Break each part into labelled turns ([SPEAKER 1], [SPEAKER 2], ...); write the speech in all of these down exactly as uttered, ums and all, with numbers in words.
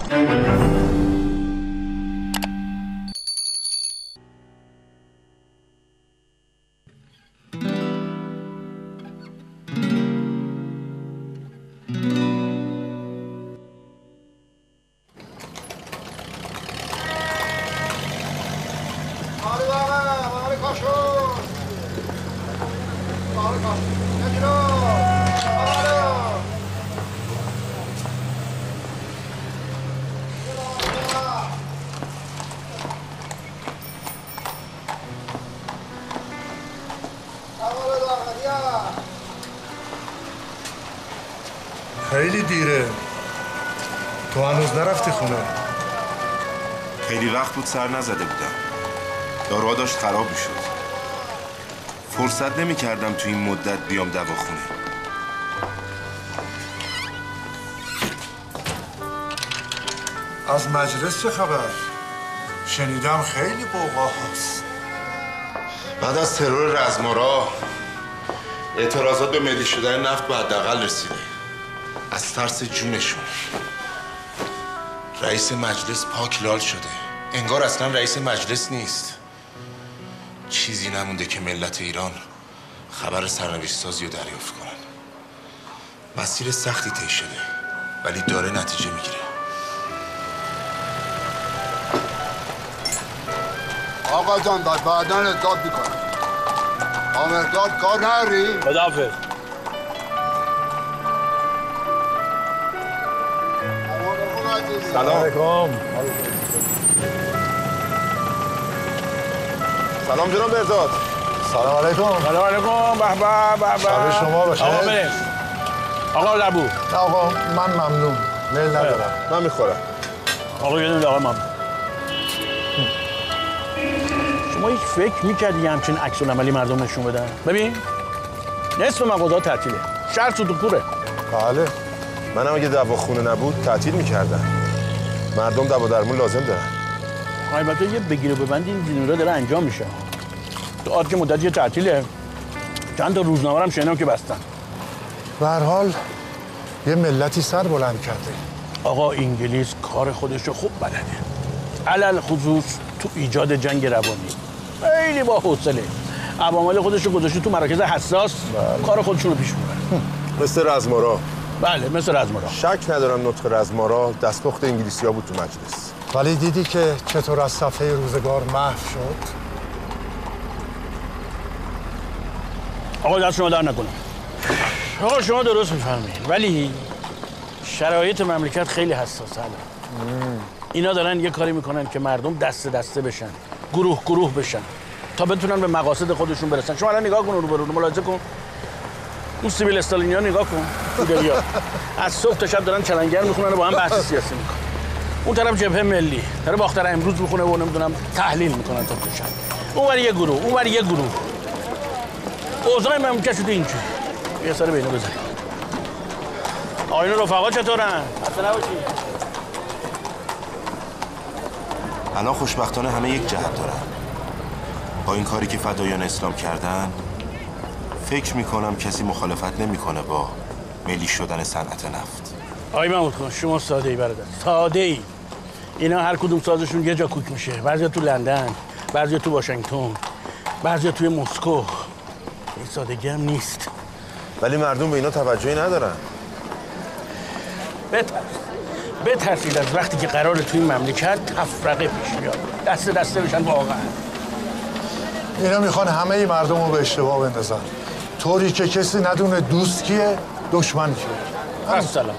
[SPEAKER 1] خیلی دیره. تو هنوز نرفتی خونه؟
[SPEAKER 2] خیلی وقت بود سر نزده بودم. داروها داشت خراب میشد. فرصت نمی کردم تو این مدت بیام دواخونه.
[SPEAKER 1] از مجلس چه خبر؟ شنیدم خیلی قوقا هست.
[SPEAKER 2] بعد از ترور رزمارا اعتراضات به ملی شدن نفت به حداقل رسیده. از ترس جونشون رئیس مجلس پاک لال شده. انگار اصلا رئیس مجلس نیست. چیزی نمونده که ملت ایران خبر سرنوشت سازی رو دریافت کنن. مسیر سختی طی شده ولی داره نتیجه میگیره.
[SPEAKER 3] آقا جان داد بعدن داد میکنم. آمرداد کار نری؟
[SPEAKER 4] خداحافظ.
[SPEAKER 2] سلام
[SPEAKER 1] علیکم.
[SPEAKER 2] سلام جناب بهزاد.
[SPEAKER 1] سلام علیکم.
[SPEAKER 4] سلام علیکم. به به به به.
[SPEAKER 1] شب شما بخیر.
[SPEAKER 4] آقا بریم. آقا لبو.
[SPEAKER 1] نه آقا من ممنون. میل ندارم.
[SPEAKER 2] من میخورم.
[SPEAKER 4] آقا یه دونه آقا ممنون. شما هیچ فکر میکردی همچین عکس العملی مردم نشون بدن؟ ببین نصف مغازه‌ها تعطیله. شهر سود و کوره.
[SPEAKER 1] بله.
[SPEAKER 2] منم اگه دواخونه نبود تعطیل میکردم. مردم دوا درمون لازم دارن.
[SPEAKER 4] البته یه بگیر و ببند این دینورا داره انجام میشه. تو عاد که مدت یه تعطیله. چند تا روزنامه هم شنیدم که بستن.
[SPEAKER 1] به هر حال یه ملتی سر بلند کرده.
[SPEAKER 4] آقا انگلیس کار خودش رو خوب بلده. علل خصوص تو ایجاد جنگ روانی. خیلی با حوصله. عوامل خودش رو گذاشته تو مراکز حساس. بله. کار خودشون رو پیش میبرن.
[SPEAKER 2] مثل رزمارا.
[SPEAKER 4] بله مثل رزمارا.
[SPEAKER 2] شک ندارم نطق رزمارا دستپخت انگلیسی‌ها بود تو مجلس.
[SPEAKER 1] ولی دیدی که چطور از صفحه روزگار محو شد؟
[SPEAKER 4] آقا دست شما در نکنم. آقا شما درست میفرمایید ولی شرایط مملکت خیلی حساسه. اینا دارن یه کاری میکنن که مردم دست دسته بشن، گروه گروه بشن تا بتونن به مقاصد خودشون برسن. شما الان نگاه کن رو برو ملاحظه کن. اون سیبیل استالینیا نگاه کن. ایده‌ها از صبح تا شب دارن چلنگر میخونن و با هم بحث سیاسی میکنن. اون طرف جبهه ملی داره باختر امروز میخونه و نمیدونم تحلیل میکنن تا تو شب. اونور یه گروه، اونور یه گروه. اوضاع مملکت شده اینجوری. یه سر بینو بزنیم. آقایون رفقا چطورن؟ خسته نباشید.
[SPEAKER 2] الان خوشبختانه همه یک جهت دارن. با این کاری که فدایان اسلام کردن فکر میکنم کسی مخالفت نمیکنه با ملی شدن صنعت نفت.
[SPEAKER 4] آقای محمود خان شما ساده ای برادر. ساده ای. اینا هر کدوم سازشون یه جا کوک میشه. بعضیا تو لندن، بعضیا تو واشنگتن، بعضیا توی مسکو. این سادگی هم نیست.
[SPEAKER 2] ولی مردم به اینا توجهی ندارن.
[SPEAKER 4] بترس. بترسید از وقتی که قراره توی این مملکت تفرقه پیش بیاد. دست دسته بشن واقعا.
[SPEAKER 1] اینا میخوان همه مردم رو به اشتباه بندازن. طوری که کسی ندونه دوست کیه، دشمن کیه.
[SPEAKER 4] السلام.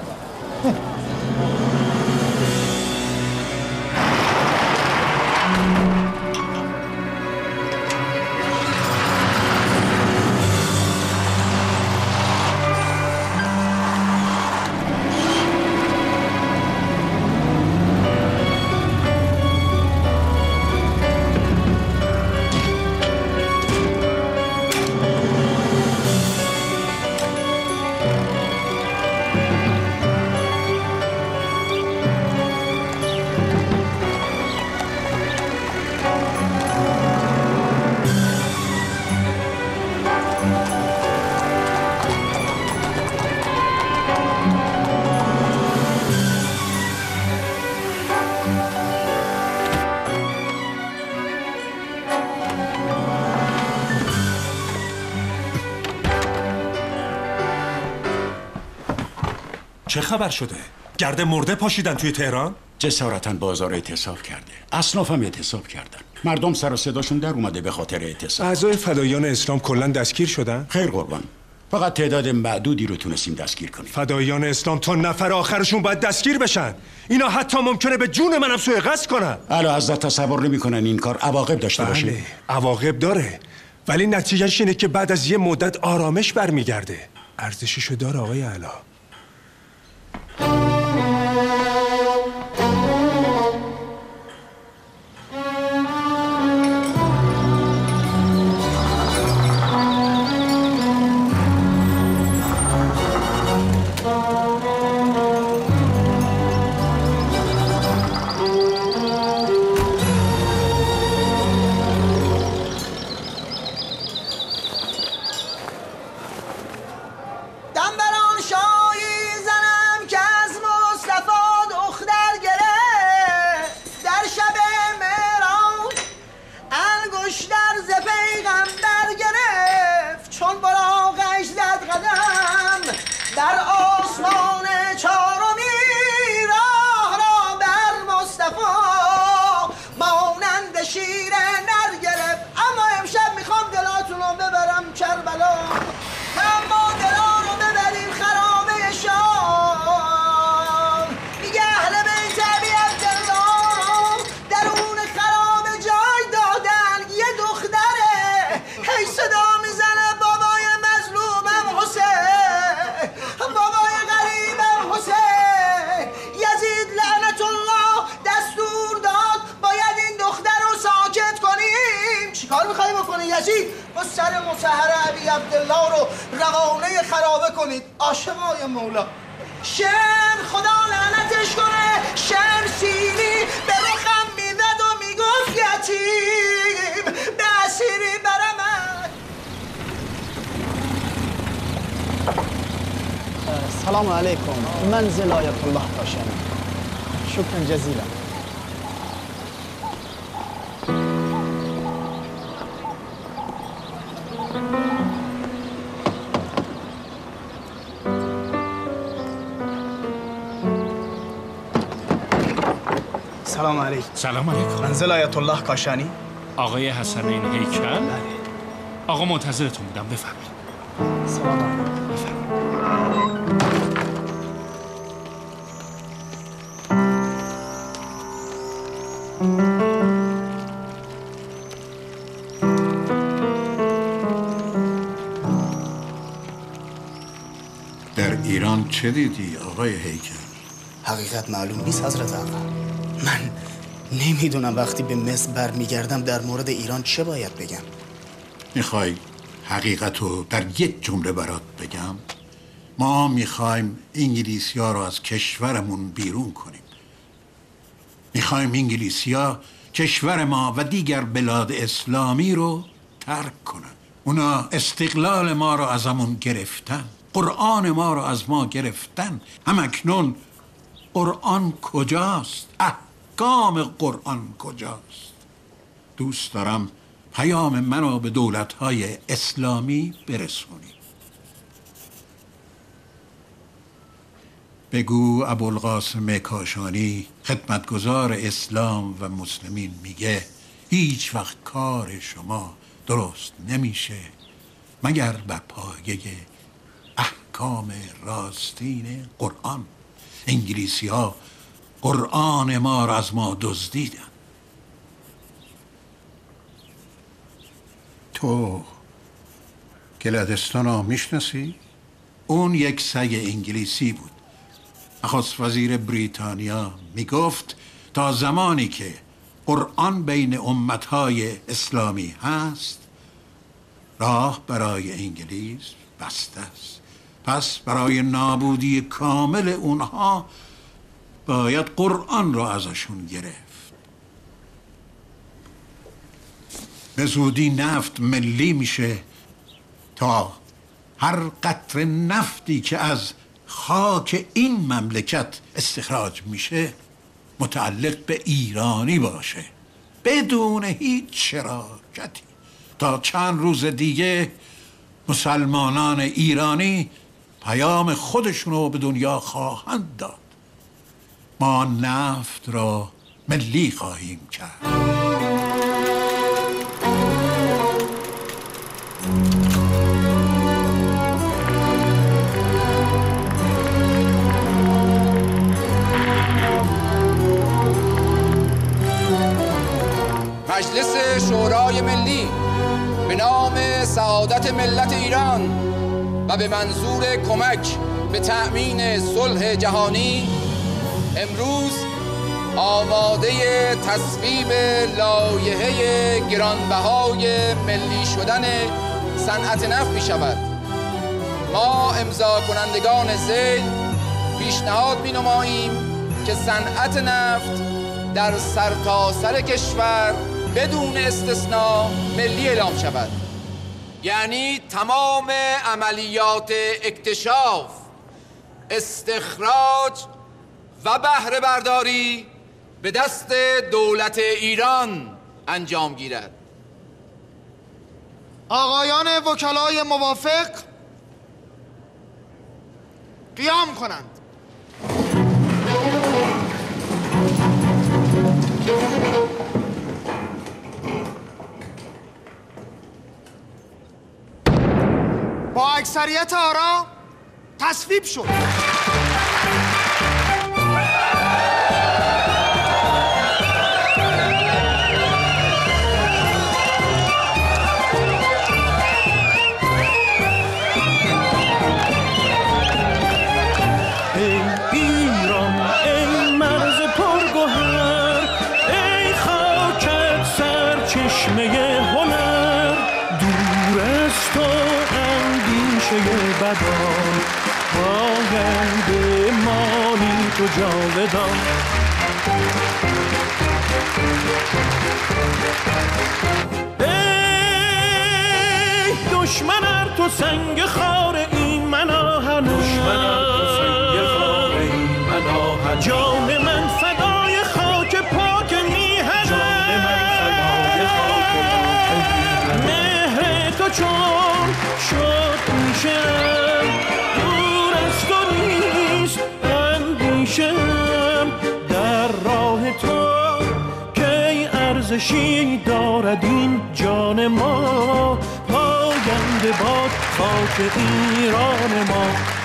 [SPEAKER 5] چه خبر شده؟ گرد مرده پاشیدن توی تهران؟
[SPEAKER 6] جسارتاً بازار اعتصاب کرده. اصناف هم اعتصاب کردن. مردم سر و صداشون در اومده به خاطر اعتصاب.
[SPEAKER 5] اعضای فداییان اسلام کلاً دستگیر شدن؟
[SPEAKER 6] خیر قربان. فقط تعداد معدودی رو تونستیم دستگیر کنیم.
[SPEAKER 5] فداییان اسلام تا نفر آخرشون باید دستگیر بشن. اینا حتی ممکنه به جون منم سوء قصد کنن.
[SPEAKER 6] اعلی حضرت تصور نمی‌کنن این کار عواقب داشته باشه.
[SPEAKER 5] بله، عواقب داره. ولی نتیجهش اینه که بعد از یه مدت آرامش برمیگرده. ارزششو داره آقای اعلی.
[SPEAKER 7] السلام عليكم منزل آية الله كاشاني شكرا جزيلا. سلام علیکم.
[SPEAKER 8] سلام علیکم.
[SPEAKER 7] منزل آیت الله کاشانی.
[SPEAKER 8] آقای حسنین هیکل.
[SPEAKER 7] بله.
[SPEAKER 8] آقا منتظرتون بودم، بفرمایید.
[SPEAKER 7] سلام علیکم.
[SPEAKER 6] در ایران چه دیدی آقای هیکل؟
[SPEAKER 7] حقیقت معلوم نیست حضرت آقا. من نمیدونم وقتی به مصر برمیگردم در مورد ایران چه باید بگم.
[SPEAKER 6] میخوای حقیقتو در یک جمله برات بگم؟ ما میخوایم انگلیسی ها رو از کشورمون بیرون کنیم. میخوایم انگلیسی ها کشور ما و دیگر بلاد اسلامی رو ترک کنن. اونا استقلال ما رو ازمون گرفتن، قرآن ما رو از ما گرفتن. هم اکنون قرآن کجاست؟ احکام قرآن کجاست؟ دوست دارم پیام منو به دولت‌های اسلامی برسونی. بگو ابوالقاسم کاشانی خدمتگزار اسلام و مسلمین میگه هیچ وقت کار شما درست نمیشه مگر بر پایه احکام راستین قرآن. انگلیسی ها قرآن ما را از ما دزدیدن. تو گلدستان ها میشناسی؟ اون یک سگ انگلیسی بود. نخست وزیر بریتانیا میگفت تا زمانی که قرآن بین امتهای اسلامی هست راه برای انگلیس بسته است. پس برای نابودی کامل اونها باید قرآن را ازشون گرفت. به زودی نفت ملی میشه تا هر قطره نفتی که از خاک این مملکت استخراج میشه متعلق به ایرانی باشه بدون هیچ شراکتی. تا چند روز دیگه مسلمانان ایرانی پیام خودشونو به دنیا خواهند داد. ما نفت را ملی خواهیم کرد.
[SPEAKER 9] مجلس شورای ملی به نام سعادت ملت ایران و به منظور کمک به تأمین صلح جهانی امروز آماده تصویب لایحه گرانبهای ملی شدن صنعت نفت می شود. ما امضا کنندگان ذیل پیشنهاد می نماییم که صنعت نفت در سرتاسر کشور بدون استثناء ملی اعلام شود، یعنی تمام عملیات اکتشاف، استخراج و بهره برداری به دست دولت ایران انجام گیرد.
[SPEAKER 10] آقایان وکلای موافق قیام کنند. با اکثریت آرا تصویب شد.
[SPEAKER 11] بدان آینده مانی تو جاودان. ای دشمن ار تو سنگ خار این من آهن، دشمن ار تو سنگ خار این من آهن، جان من فدای خاک پاک میهن، جان من فدای خاک پاک میهن. مهر تو چون شد میشم دور از تو نیست اندیشم، در راه تو کی ارزشی دارد این جان ما، پاینده باد خاک ایران ما.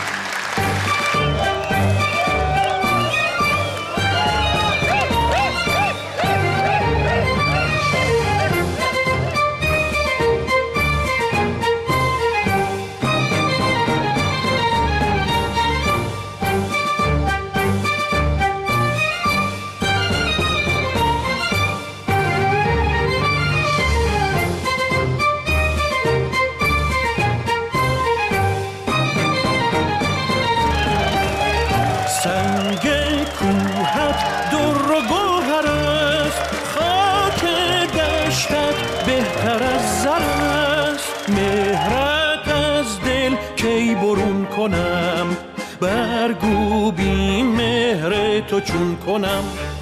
[SPEAKER 11] برگو بی مهر تو چون کنم،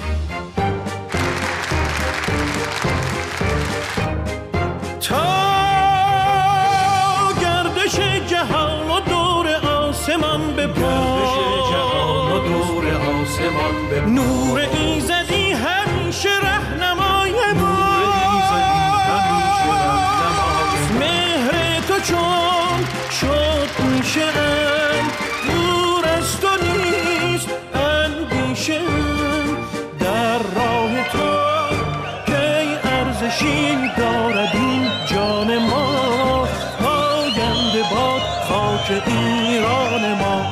[SPEAKER 11] تا گردش جهان و دور آسمان به پا، نور ایزدی همیشه رهنمای ما، مهر تو چون شد میشم دور از تو نیست اندیشم، در راه تو کی ارزشی دارد این جان ما، پاینده باد خاک ایران ما.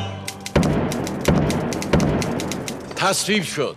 [SPEAKER 12] تصویب شد.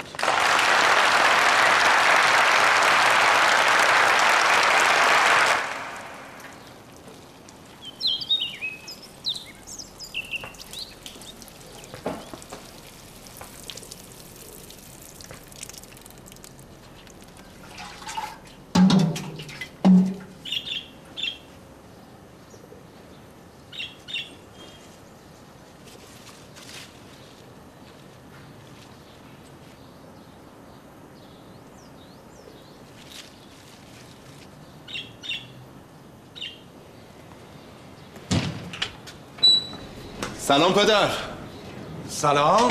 [SPEAKER 2] سلام پدر.
[SPEAKER 1] سلام.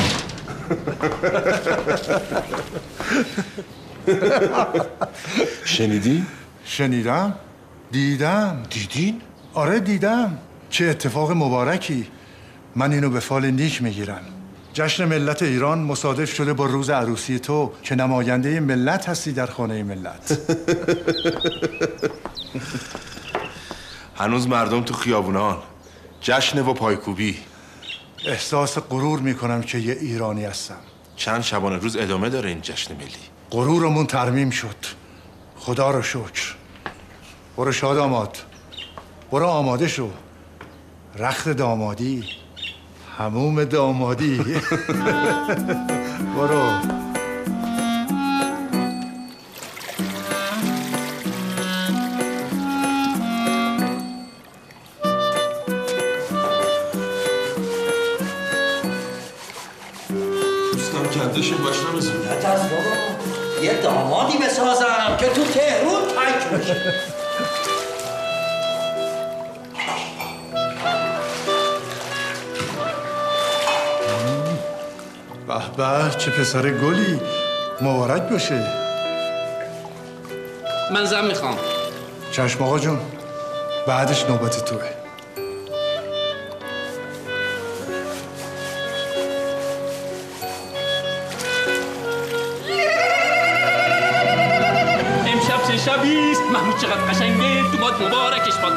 [SPEAKER 2] شنیدی؟
[SPEAKER 1] شنیدم. دیدم.
[SPEAKER 2] دیدین؟
[SPEAKER 1] آره دیدم. چه اتفاق مبارکی. من اینو به فال نیک میگیرم. جشن ملت ایران مصادف شده با روز عروسی تو که نماینده ملت هستی در خانه ملت.
[SPEAKER 2] هنوز مردم تو خیابونان، جشن و پایکوبی.
[SPEAKER 1] احساس غرور میکنم که یه ایرانی هستم.
[SPEAKER 2] چند شبانه روز ادامه داره این جشن ملی.
[SPEAKER 1] غرورمون ترمیم شد. خدا رو شکر. برو شاد آماد. برو آماده شو. رخت دامادی، حموم دامادی. برو.
[SPEAKER 2] دوستم کندشون باش نمیزون.
[SPEAKER 13] نترس بابا، یه دامادی بسازم که تو تهرون تک بشه.
[SPEAKER 1] به به چه پسر گلی. مبارک باشه.
[SPEAKER 14] من زن میخوام.
[SPEAKER 1] چشم آقا جون، بعدش نوبت توه.
[SPEAKER 14] امشب چه شبیست، محمود چقدر قشنگه، تو باد مبارکش باد.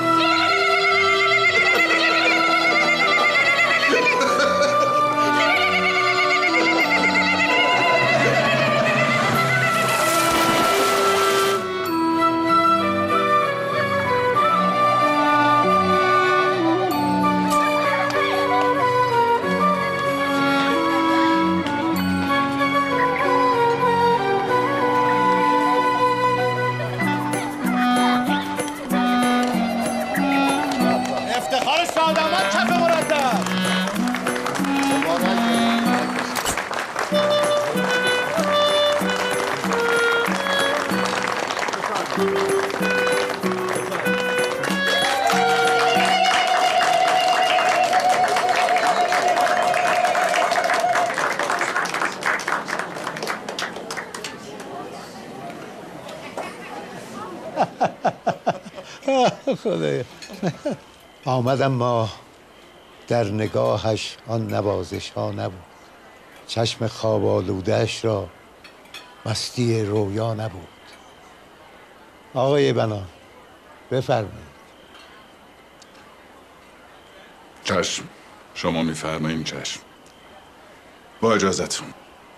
[SPEAKER 10] افتخار سعادت کف مرتب.
[SPEAKER 15] خدایا آمدم ما در نگاهش آن نوازش ها نبود، چشم خواب آلوده‌اش را مستی رویا نبود. آقای بنان بفرمایید.
[SPEAKER 16] چشم، شما میفرمایید. چشم، با اجازتون.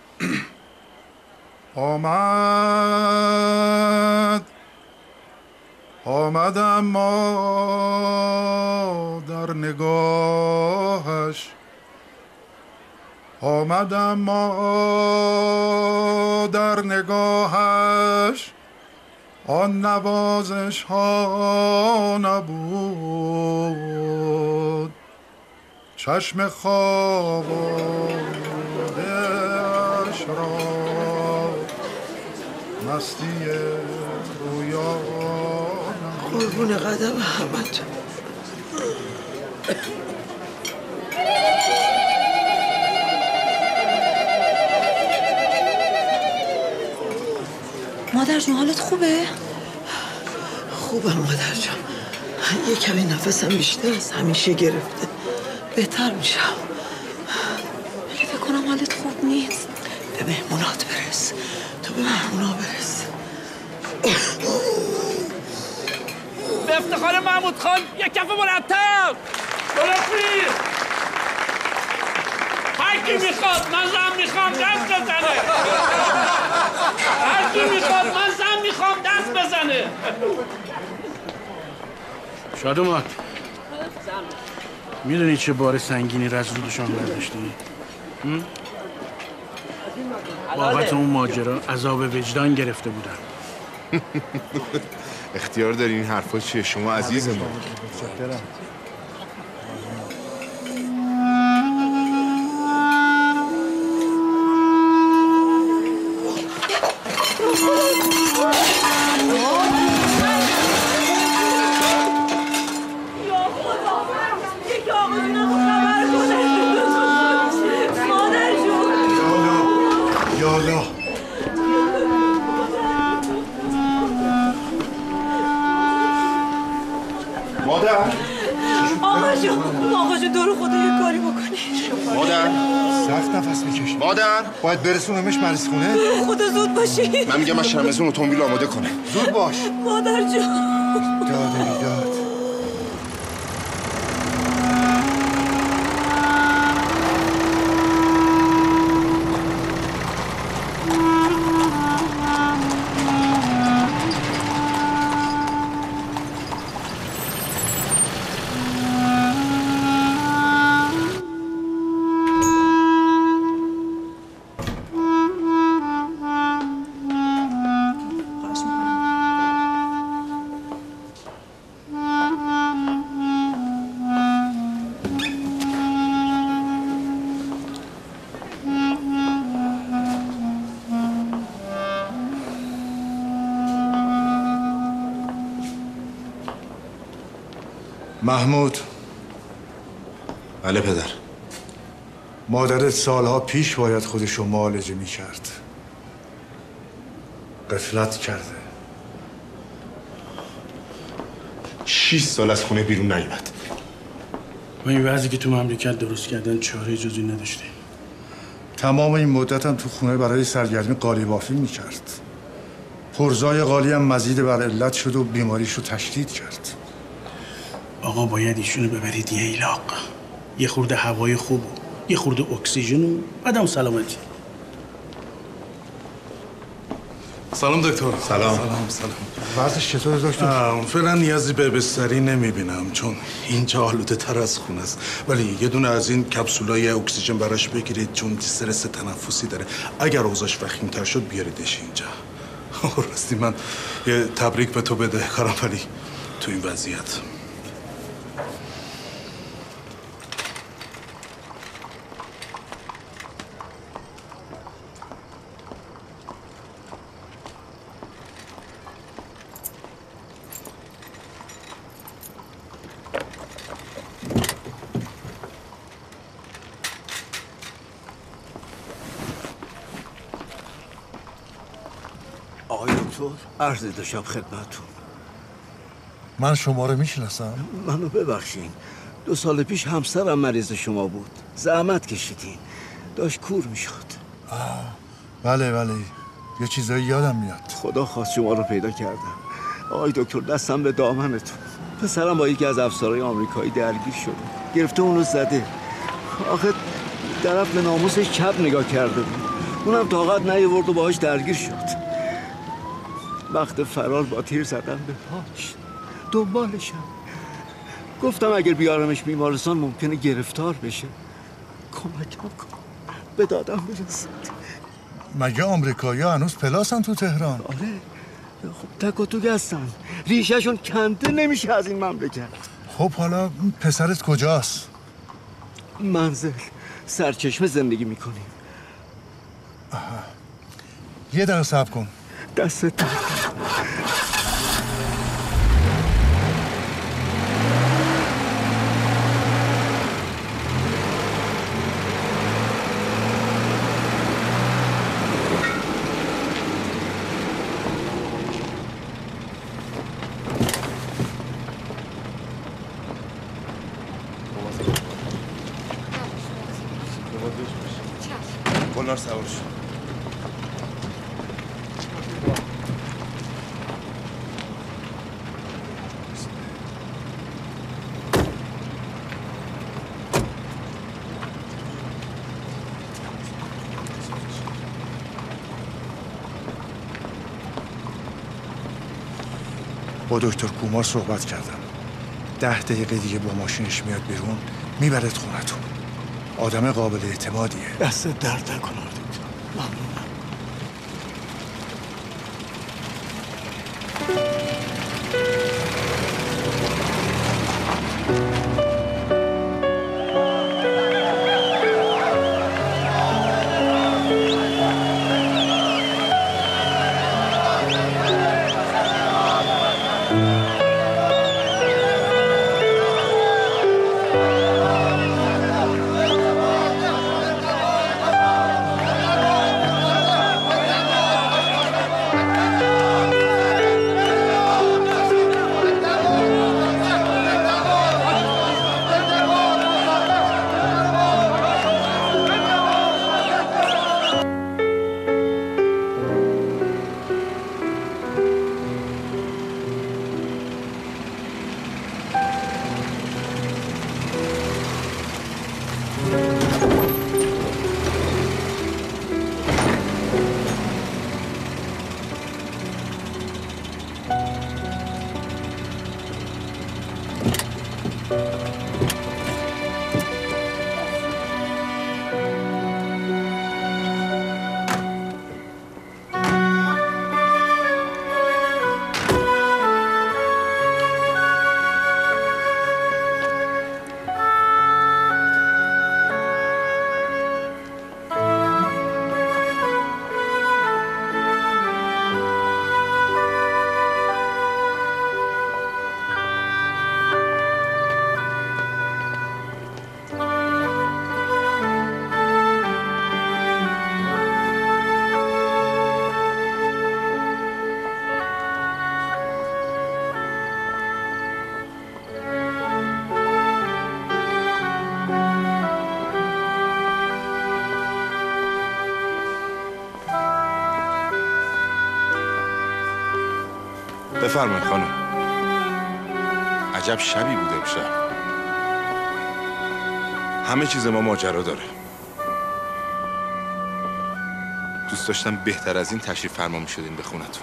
[SPEAKER 1] آمد آمدم ما در نگاهش، آمدم ما در نگاهش، آن نوازش ها نبود، چشم خواب آلوده‌اش را مستی رویا.
[SPEAKER 17] قربون قدم احمد.
[SPEAKER 18] مادر جون حالت خوبه؟
[SPEAKER 17] خوبم مادر جان. یه کمی نفسم بیشتر از همیشه گرفته. بهتر میشم.
[SPEAKER 18] ولی فکر کنم حالت خوب نیست.
[SPEAKER 17] به مهمونات برس. تو به مهمونا برس.
[SPEAKER 14] به افتخار محمود خان یک کف مرتب. درستی هر کی میخواد من زن میخوام دست بزنه. هر کی میخواد من زن میخوام دست بزنه.
[SPEAKER 4] شادومات، میدونی چه بار سنگینی را از رودشان برداشتی؟ بابت اون ماجرا عذاب وجدان گرفته بودن.
[SPEAKER 2] اختیار داری این حرفا چیه شما عزیز ما؟
[SPEAKER 11] یا خدا یکی آقا جونم خبر کنه.
[SPEAKER 1] والا
[SPEAKER 2] مادر
[SPEAKER 18] آقا جون آقا جون دور خدا یه کاری بکنی.
[SPEAKER 2] مادر
[SPEAKER 1] سخت نفس میکشی.
[SPEAKER 2] مادر
[SPEAKER 1] باید برسونمش مریض خونه.
[SPEAKER 18] خدا زود باشی.
[SPEAKER 2] من میگم از شرمزون اتومبیل آماده کنه.
[SPEAKER 1] زود باش.
[SPEAKER 18] مادر جون
[SPEAKER 1] داد بیداد. محمود.
[SPEAKER 2] بله پدر.
[SPEAKER 1] مادرت سالها پیش باید خودشو معالجه میکرد. غفلت کرده.
[SPEAKER 2] شیش سال از خونه بیرون نیومد.
[SPEAKER 4] با این وضعی که تو مملکت درست کردن چاره جزی نداشته.
[SPEAKER 1] تمام این مدت هم تو خونه برای سرگرمی قالی بافی میکرد. پرزای قالی هم مزید بر علت شد و بیماریشو تشدید کرد.
[SPEAKER 4] آقا باید ایشونو ببرید یه ایلاق، یه خورده هوای خوب، یه خورده اکسیژن و بعدم سلامتی.
[SPEAKER 19] سلام دکتر.
[SPEAKER 2] سلام.
[SPEAKER 19] سلام سلام.
[SPEAKER 1] وضعش چطوره دکتر؟
[SPEAKER 19] فعلا نیازی به بستری نمیبینم چون اینجا آلوده تر از خونه است، ولی یه دونه از این کپسولای اکسیژن براش بگیرید چون استرس تنفسی داره. اگر اوضاعش وخیم‌تر شد بیاریدش اینجا. راستی من یه تبریک به تو بده کارم، ولی تو این وضعیت
[SPEAKER 15] آقای دکتر عرض داشتم خدمتتون.
[SPEAKER 1] من شما رو میشناسم.
[SPEAKER 15] منو ببخشین، دو سال پیش همسرم مریض شما بود، زحمت کشیدین، داشت کور میشد.
[SPEAKER 1] بله بله یه چیزایی یادم میاد.
[SPEAKER 15] خدا خواست شما رو پیدا کردم. آقای دکتر دستم به دامنتون. پسرم با یکی از افسرهای آمریکایی درگیر شده، گرفته اونو زده. آخه طرف به ناموسش چپ نگاه کرده بود، اونم طاقت نیاورد و باهاش درگیر شد. وقت فرار با تیر زدم به پاش، دنبالشم. گفتم اگر بیارمش بیمارستان ممکنه گرفتار بشه، کمکم کن به دادم برسید.
[SPEAKER 1] مگه آمریکایی هنوز پلاسن تو تهران؟
[SPEAKER 15] آره خب تک و توک هستن، ریشهشون کنده نمیشه از این مملکت.
[SPEAKER 1] خب حالا پسرت کجاست؟
[SPEAKER 15] منزل سرچشمه زندگی میکنیم.
[SPEAKER 1] یه دقیقه صبر کن.
[SPEAKER 15] دستت درد.
[SPEAKER 2] گلنار سوار شد.
[SPEAKER 1] با دکتر کومار صحبت کردم. ده دقیقه دیگه با ماشینش میاد بیرون، میبرد خونتون. آدم قابل اعتمادیه.
[SPEAKER 15] دست درد نکنه دکتر. ممنونم.
[SPEAKER 2] بفرمایید خانم. عجب شبی بود امشب. همه چیز ما ماجرا داره. دوست داشتم بهتر از این تشریف فرما می‌شدین به خونتون.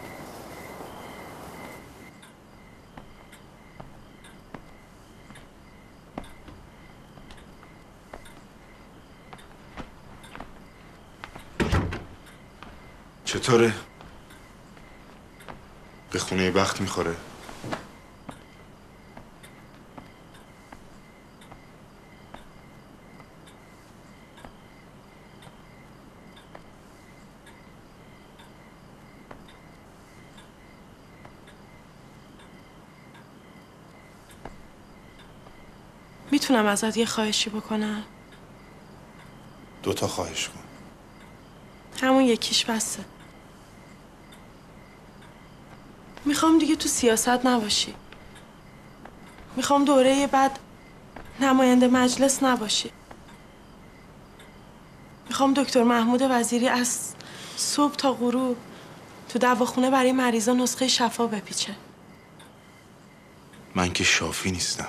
[SPEAKER 2] چطوره؟ به خونه بخت میخوره؟
[SPEAKER 18] میتونم ازت یه خواهشی بکنم؟
[SPEAKER 2] دوتا خواهش کن.
[SPEAKER 18] همون یکیش بسه. میخوام دیگه تو سیاست نباشی. میخوام دوره بعد نماینده مجلس نباشی. میخوام دکتر محمود وزیری از صبح تا غروب تو دواخونه برای مریضا نسخه شفا بپیچه.
[SPEAKER 2] من که شافی نیستم.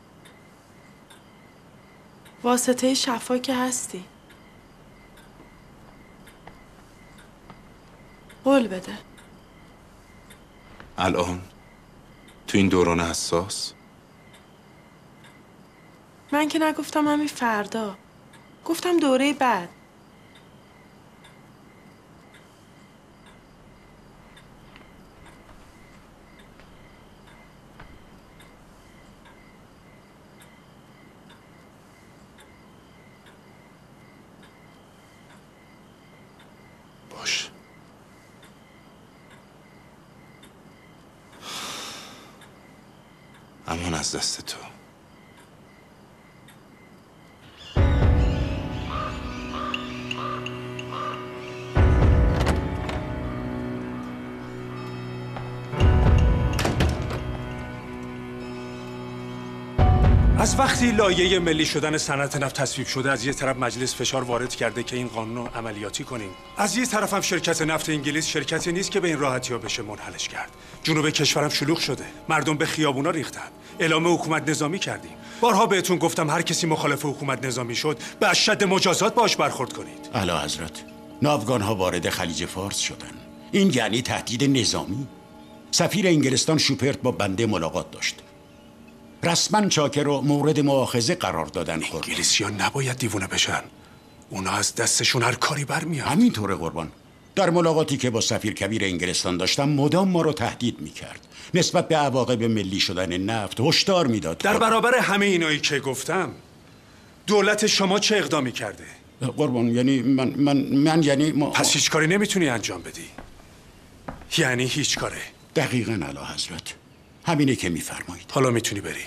[SPEAKER 18] واسطه شفا که هستی. قول بده.
[SPEAKER 2] الان تو این دوران حساس؟
[SPEAKER 18] من که نگفتم همین فردا. گفتم دوره بعد.
[SPEAKER 2] باش. امان از دست تو.
[SPEAKER 5] از وقتی لایحه ملی شدن صنعت نفت تصویب شده، از یه طرف مجلس فشار وارد کرده که این قانون رو عملیاتی کنیم. از یه طرف هم شرکت نفت انگلیس شرکتی نیست که به این راحتی ها بشه منحلش کرد. جنوب کشورم شلوغ شده. مردم به خیابونا ریختن. اعلام حکومت نظامی کردیم. بارها بهتون گفتم هر کسی مخالف حکومت نظامی شد به اشد مجازات باش برخورد کنید.
[SPEAKER 6] اعلی حضرت، ناوگان ها وارد خلیج فارس شدن. این یعنی تهدید نظامی. سفیر انگلستان شوپرت با بنده ملاقات داشت. رسما چاکر رو مورد مؤاخذه قرار دادن.
[SPEAKER 5] انگلیسی ها نباید دیوونه بشن. اونا از دستشون هر کاری برمیاد.
[SPEAKER 6] همینطوره قربان. در ملاقاتی که با سفیر کبیر انگلستان داشتم مدام ما رو تهدید میکرد. نسبت به عواقب ملی شدن نفت هشدار میداد.
[SPEAKER 5] در برابر همه اینایی که گفتم دولت شما چه اقدامی کرده؟
[SPEAKER 6] قربان یعنی من من من یعنی ما...
[SPEAKER 5] پس هیچ کاری نمیتونی انجام بدی. یعنی هیچ کاره.
[SPEAKER 6] دقیقاً اعلی حضرت. همینه که میفرمایید.
[SPEAKER 5] حالا میتونی بری.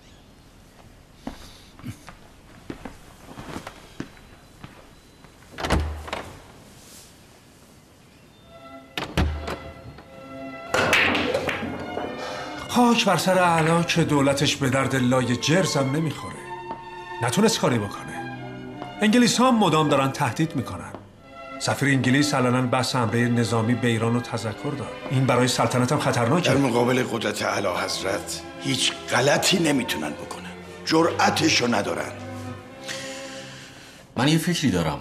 [SPEAKER 5] خاک بر سر اعلی که دولتش به درد لای جرزم نمیخوره. نتونست کاری بکنه. انگلیس ها مدام دارن تهدید میکنن. سفیر انگلیس علنا بحث حمله نظامی به ایران رو تذکر داد. این برای سلطنت هم خطرناکه.
[SPEAKER 20] در مقابل قدرت اعلی حضرت هیچ غلطی نمیتونن بکنن. جرأتشو ندارن.
[SPEAKER 21] من یه فکری دارم.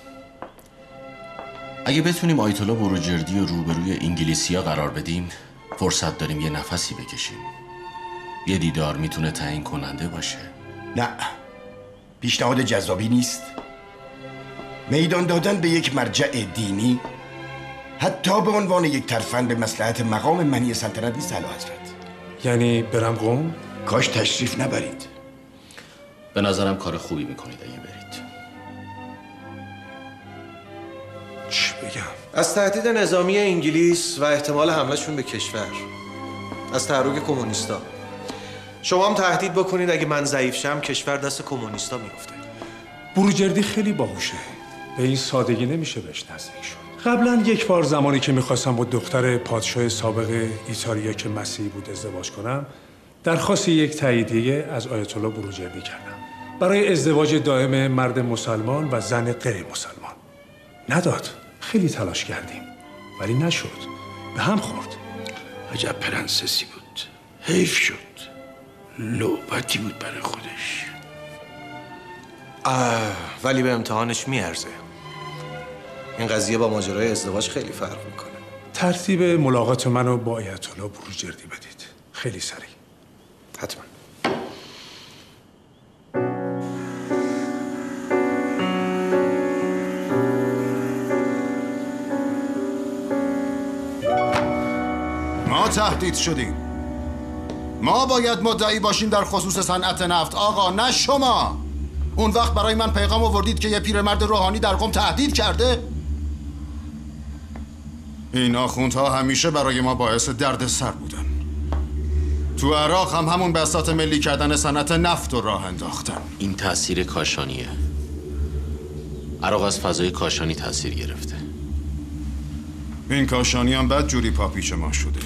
[SPEAKER 21] اگه بتونیم آیت الله بروجردی رو روبروی انگلیسی‌ها قرار بدیم، فرصت داریم یه نفسی بکشیم. یه دیدار میتونه تعیین کننده باشه.
[SPEAKER 20] نه، پیشنهاد جذابی نیست. میدان دادن به یک مرجع دینی حتی به عنوان یک ترفند به مصلحت مقام منی سلطنت نیست اعلی حضرت.
[SPEAKER 5] یعنی برم قم؟
[SPEAKER 20] کاش تشریف نبرید.
[SPEAKER 21] به نظرم کار خوبی میکنید اگه برید.
[SPEAKER 5] چی بگم؟
[SPEAKER 22] از تهدید نظامی انگلیس و احتمال حملهشون به کشور، از تحرک کمونیستا. شما هم تهدید بکنید اگه من ضعیف شم کشور دست کمونیستا میفته.
[SPEAKER 5] بروجردی خیلی باهوشه. به این سادگی نمیشه بهش نزدیک شد. قبلا یک بار زمانی که میخواستم با دختر پادشاه سابق ایتالیا که مسیحی بود ازدواج کنم، درخواست یک تاییدیه از آیت الله بروجردی کردم برای ازدواج دائم مرد مسلمان و زن غیر مسلمان. نداد. خیلی تلاش کردیم ولی نشد. به هم خورد.
[SPEAKER 3] عجب پرنسسی بود. حیف شد. لعبتی بود برای خودش.
[SPEAKER 22] ولی به امتحانش میارزه. این قضیه با ماجرای ازدواج خیلی فرق میکنه.
[SPEAKER 5] ترتیب ملاقات منو با آیت الله بروجردی بدید. خیلی سریع.
[SPEAKER 22] حتما.
[SPEAKER 8] ما تهدید شدیم. ما باید مدعی باشیم در خصوص صنعت نفت. آقا نه شما. اون وقت برای من پیغام آوردید که یه پیرمرد روحانی در قم تهدید کرده. این آخوندها همیشه برای ما باعث درد سر بودن. تو عراق هم همون بساط ملی کردن صنعت نفت رو راه انداختن.
[SPEAKER 21] این تأثیر کاشانیه. عراق از فضای کاشانی تأثیر گرفته.
[SPEAKER 8] این کاشانی هم بد جوری پاپیچ ما شده.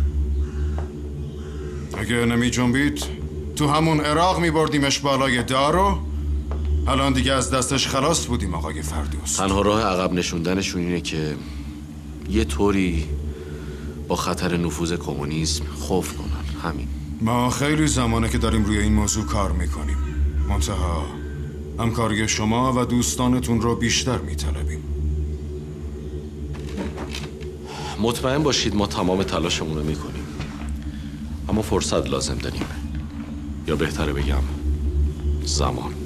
[SPEAKER 8] اگه نمی جنبید تو همون عراق می بردیمش بالای دارو، الان دیگه از دستش خلاص بودیم آقای فردوس.
[SPEAKER 21] تنها راه عقب نشوندنشون اینه که یه طوری با خطر نفوذ کمونیسم خوف کنن. همین.
[SPEAKER 8] ما خیلی زمانه که داریم روی این موضوع کار میکنیم. منتها همکاری شما و دوستانتون رو بیشتر میطلبیم.
[SPEAKER 21] مطمئن باشید ما تمام تلاشمون رو میکنیم، اما فرصت لازم داریم، یا بهتره بگم زمان.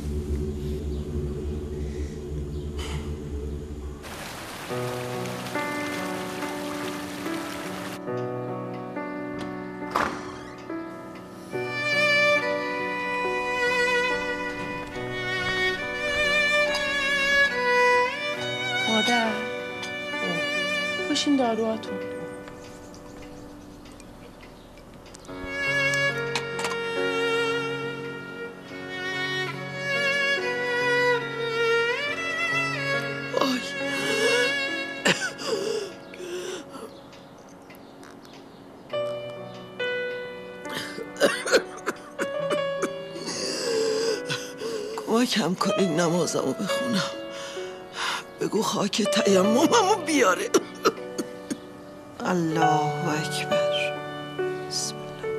[SPEAKER 18] مادر باشین داروهاتون.
[SPEAKER 17] کمکم کنین نمازمو بخونم. بگو خاک تیمممو بیاره. الله اکبر. بسم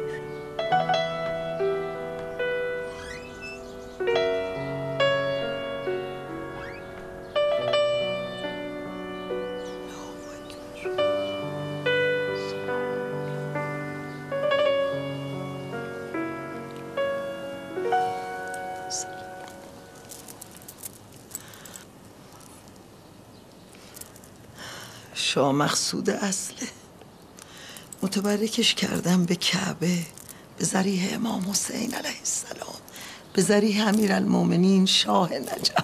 [SPEAKER 17] شاه مقصود اصله. متبرکش کردم به کعبه، به ذریح امام حسین علیه السلام، به ذریح امیرالمومنین شاه نجف.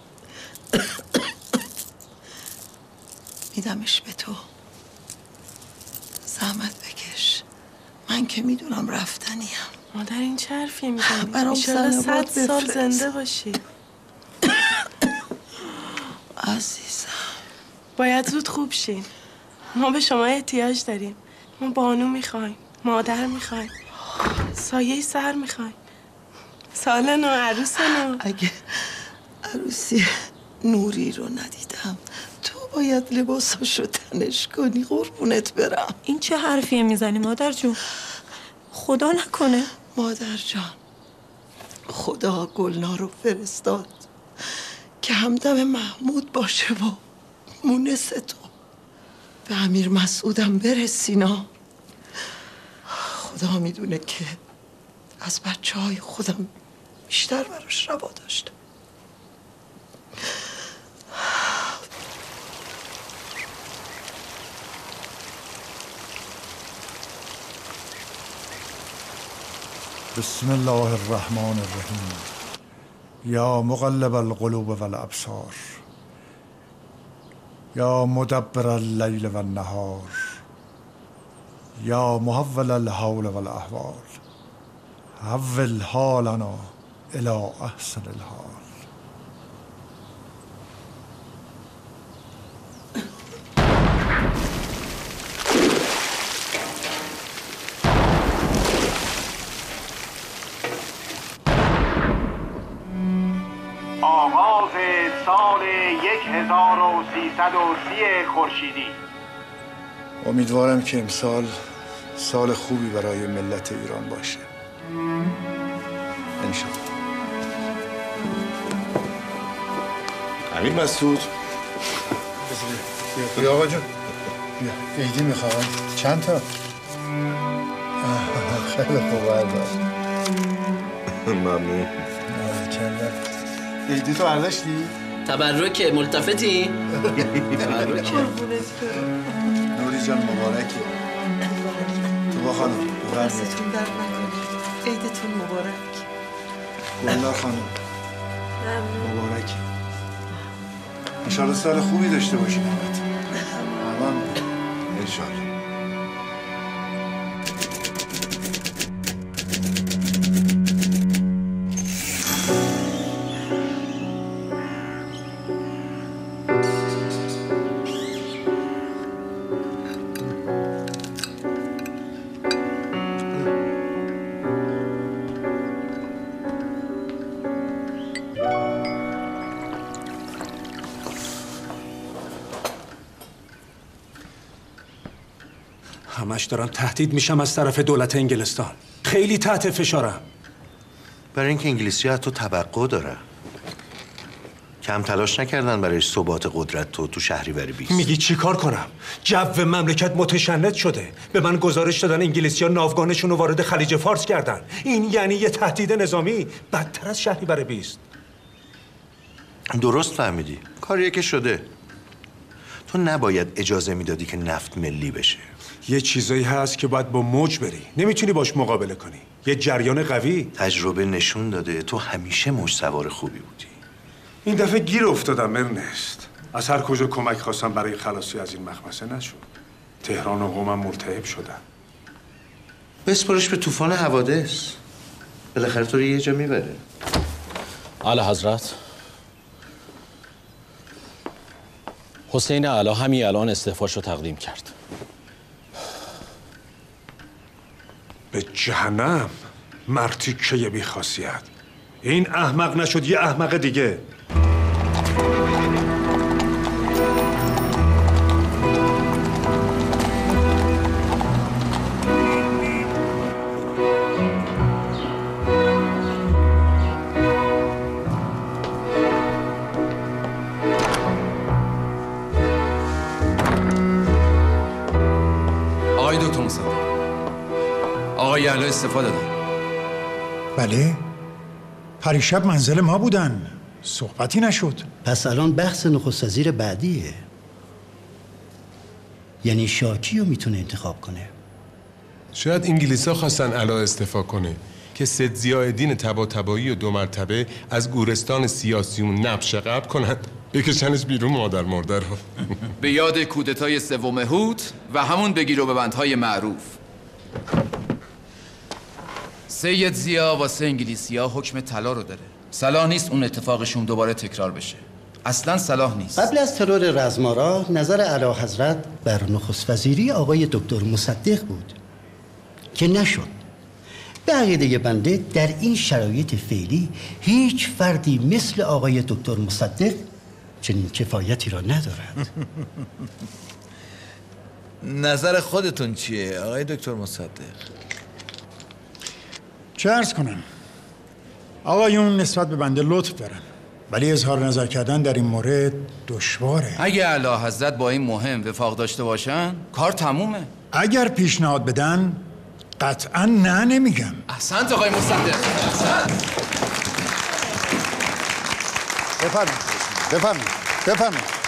[SPEAKER 17] میدمش به تو. زحمت بکش. من که میدونم رفتنیم.
[SPEAKER 18] مادر این چه حرفی میزنی؟
[SPEAKER 17] برام
[SPEAKER 18] ایشالله
[SPEAKER 17] صد
[SPEAKER 18] صد سال
[SPEAKER 17] بفرست.
[SPEAKER 18] زنده باشی.
[SPEAKER 17] عزیزم
[SPEAKER 18] باید زود خوب شین. ما به شما احتیاج داریم. ما بانو میخوایم، مادر میخوایم، سایه سر میخوایم، سال نو، عروس نو.
[SPEAKER 17] اگه عروسی نوری رو ندیدم تو باید لباساشو تنش کنی. قربونت برم.
[SPEAKER 23] این چه حرفیه میزنی مادر جون؟ خدا نکنه.
[SPEAKER 17] مادر جان خدا گلنار رو فرستاد که همدم محمود باشه و مونس تو. به امیر مسعودم برسینا. خدا میدونه که از بچه های خودم بیشتر براش روا داشتم.
[SPEAKER 1] بسم الله الرحمن الرحیم. یا مقلب القلوب والابصار، یا مدبر اللیل والنهار، یا محول الحول والاحوال، حول حالنا الی احسن الحال.
[SPEAKER 10] آغاز سال یک هزار و سیصد و سی خورشیدی.
[SPEAKER 1] امیدوارم که امسال سال خوبی برای ملت ایران باشه. انشالله.
[SPEAKER 2] امیر مسعود
[SPEAKER 1] بیا آقا جون، بیا. عیدی میخواد؟ چند تا؟ خیلی خوب بردار.
[SPEAKER 2] ممنون.
[SPEAKER 1] عیدی تو برداشتی؟
[SPEAKER 7] تبرک ملتفتی؟
[SPEAKER 1] تبرک. نوری جان مبارکی. تو با خانم.
[SPEAKER 17] دستتون درد نکنه. عیدتون مبارک.
[SPEAKER 1] گلدار خانم. مبارکی. انشالله سال خوبی داشته باشید. همه انشالله.
[SPEAKER 5] همش دارم تهدید میشم از طرف دولت انگلستان. خیلی تحت فشارم.
[SPEAKER 22] برای اینکه انگلیسی ها تو توقع داره. کم تلاش نکردن برای ثبات قدرت تو تو شهریور بیست.
[SPEAKER 5] میگی چی کار کنم؟ جو مملکت متشنج شده. به من گزارش دادن انگلیسی ها ناوگانشون رو وارد خلیج فارس کردن. این یعنی یه تهدید نظامی بدتر از شهریور بیست.
[SPEAKER 22] درست فهمیدی. کاریه که شده. تو نباید اجازه میدادی که نفت ملی بشه.
[SPEAKER 5] یه چیزایی هست که باید با موج بری. نمیتونی باش مقابله کنی. یه جریان قوی.
[SPEAKER 22] تجربه نشون داده تو همیشه موج سوار خوبی بودی.
[SPEAKER 5] این دفعه گیر افتادم ارنست. از هر کجا کمک خواستم برای خلاصی از این مخمسه نشد. تهران و قومم مرتعب شدن.
[SPEAKER 22] بسپارش به طوفان حوادث. بالاخره تو رو یه جا میبره.
[SPEAKER 21] اعلی حضرت، حسین اعلی همین الان استعفاش رو تقدیم کرد.
[SPEAKER 5] به جهنم مرتی که بی خاصیت. این احمق نشد یه احمق دیگه.
[SPEAKER 9] آقای دکتر مصدق، آقای اعلی استفاده دادن.
[SPEAKER 12] بله، پریشب منزل ما بودن، صحبتی نشد.
[SPEAKER 24] پس الان بحث نخست وزیر بعدیه. یعنی شاکی رو میتونه انتخاب کنه.
[SPEAKER 25] شاید انگلیسا خواستن اعلی استعفا کنه که سید ضیاءالدین طباطبایی و دو مرتبه از گورستان سیاسیون نبش قبل کنن بکشنش بیرون مادر مردر ها.
[SPEAKER 9] به یاد کودتای سوم هوت و همون بگیر و ببندهای معروف. سید ضیا واسه انگلیسی‌ها حکم طلا رو داره. صلاح نیست اون اتفاقشون دوباره تکرار بشه. اصلا صلاح نیست.
[SPEAKER 24] قبل از ترور رزمارا نظر اعلی حضرت بر نخست وزیری آقای دکتر مصدق بود که نشد. به عقیده بنده در این شرایط فعلی هیچ فردی مثل آقای دکتر مصدق چنین کفایتی را ندارد.
[SPEAKER 26] نظر خودتون چیه آقای دکتر مصدق؟
[SPEAKER 12] چه عرض کنم؟ آقایون نسبت به بنده لطف دارن، ولی اظهار نظر کردن در این مورد دشواره.
[SPEAKER 9] اگه اعلی حضرت با این مهم وفاق داشته باشن کار تمومه.
[SPEAKER 12] اگر پیشنهاد بدن قطعا نه نمیگم.
[SPEAKER 9] احسنت آقای مصدق. احسنت.
[SPEAKER 12] بفرمایید بفرمایید بفرمایید